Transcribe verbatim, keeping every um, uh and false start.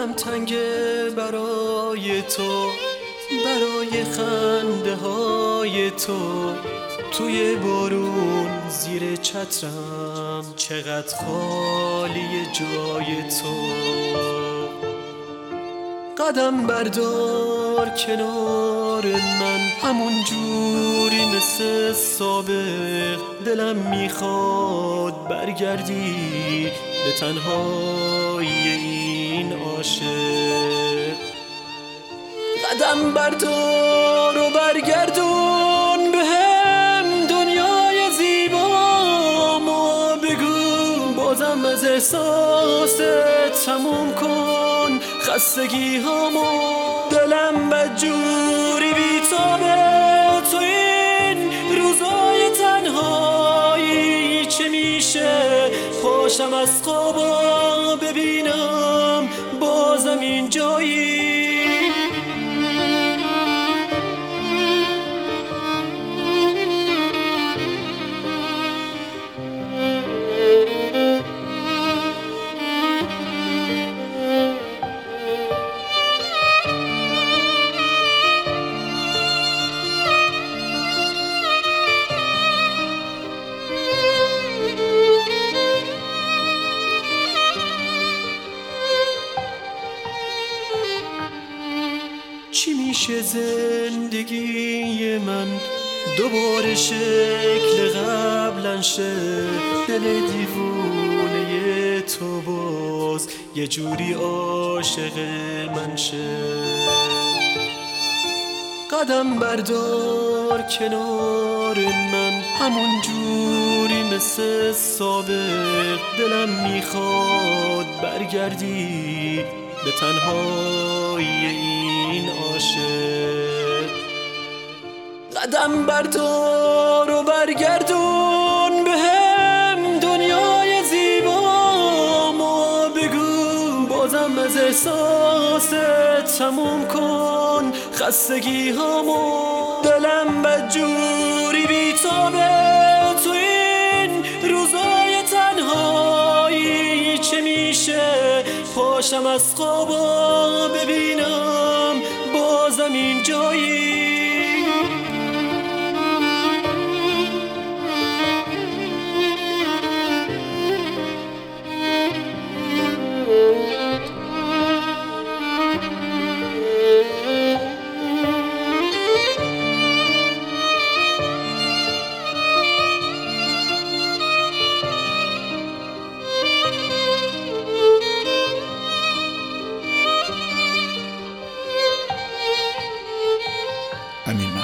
دلم تنگه برای تو، برای خنده های تو. توی بارون زیر چترم چقدر خالی جای تو. قدم بردار کنار من همون جوری مثل سابق. دلم میخواد برگردی به تنهایی این عاشق. قدم بردار و برگردون به هم دنیای زیبامو. بگو بازم از احساست تموم کن خستگی هامو. دلم بدجوری بیتابه تو این روزای تنهایی. چه میشه پاشم از خوابا ببینم بازم این جایی. چی میشه زندگی من دوباره شکل قبلن شه؟ دل دیوونه تو باز یه جوری عاشق من شه. قدم بردار کنار من همون جوری مثل سابق. دلم میخواد برگردی به تنهایی این عاشق. قدم بردار و برگردون به هم دنیای زیبامو. بگو بازم از احساس تموم کن خستگی هامو. دلم بدجوری بیتابه تو این روزای تنهایی. چه میشه پاشم از خوابا ببینم بازم این جایی. امین